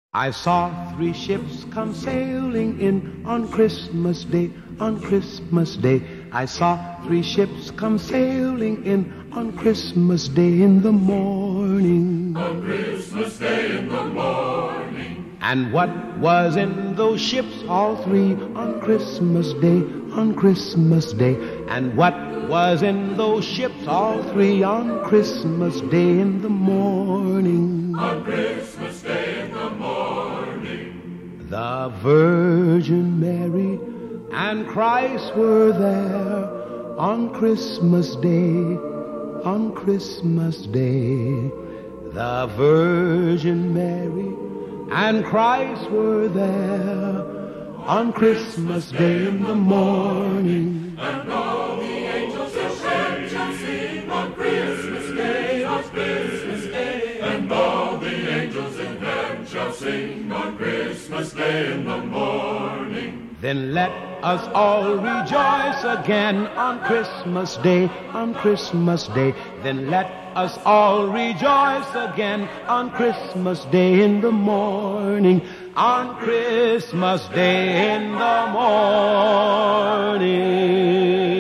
I saw three ships come sailing in on Christmas Day, on Christmas Day. I saw three ships come sailing in on Christmas Day in the morning. On Christmas Day in the morning. And what was in those ships, all three, on Christmas Day, on Christmas Day? And what was in those ships, all three, on Christmas Day in the morning? On Christmas Day in the morning. The Virgin Mary and Christ were there on Christmas Day, on Christmas Day. The Virgin Mary and Christ were there on Christmas Day in the morning. And all the angels shall sing on Christmas Day, on Christmas Day. And all the angels in heaven shall sing on Christmas Day in the morning. Then let us all rejoice again on Christmas Day, on Christmas Day. Then let us all rejoice again on Christmas Day in the morning, on Christmas Day in the morning.